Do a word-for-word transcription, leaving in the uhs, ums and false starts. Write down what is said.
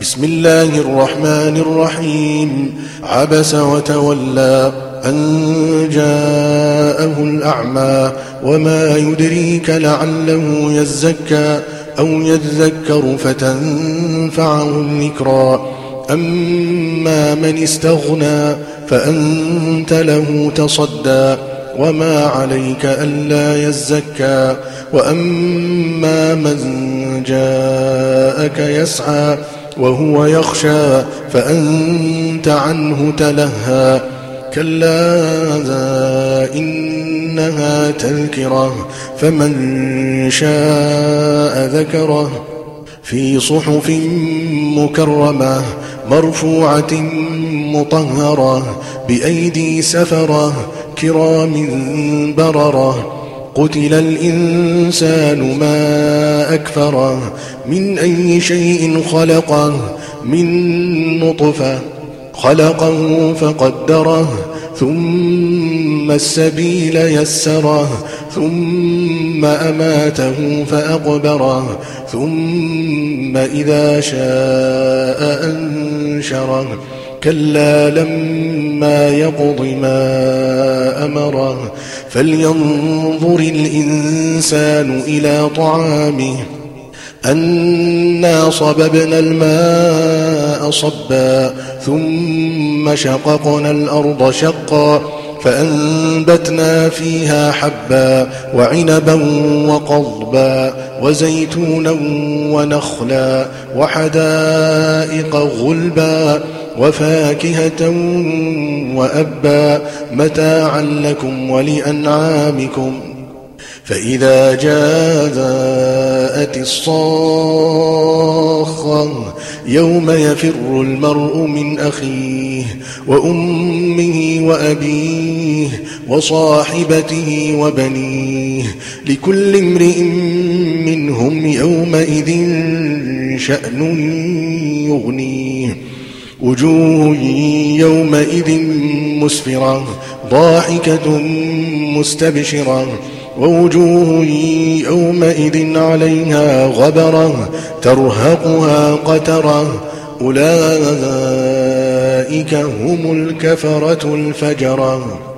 بسم الله الرحمن الرحيم. عبس وتولى أن جاءه الأعمى وما يدريك لعله يزكى أو يذكر فتنفعه الذكرى. أما من استغنى فأنت له تصدى وما عليك ألا يزكى. وأما من جاءك يسعى وهو يخشى فأنت عنه تلهى. كلا إنها تذكرة فمن شاء ذكره في صحف مكرمة مرفوعة مطهرة بأيدي سفرة كرام بررة. قتل الإنسان ما أكفره من أي شيء خلقه من نطفة خلقه فقدره ثم السبيل يسره ثم أماته فأقبره ثم إذا شاء أنشره. كلا لما يقض ما أمره فلينظر الإنسان إلى طعامه أنا صببنا الماء صبا ثم شققنا الأرض شقا فأنبتنا فيها حبا وعنبا وقضبا وزيتونا ونخلا وحدائق غلبا وفاكهة وأبا متاعا لكم ولأنعامكم. فإذا جاءت الصاخة يوم يفر المرء من أخيه وأمه وأبيه وصاحبته وبنيه لكل امرئ منهم يومئذ شأن يغنيه. وجوه يومئذ مسفرة ضاحكة مستبشرة ووجوه يومئذ عليها غبرة ترهقها قترة. أولئك هم الكفرة الفجرة.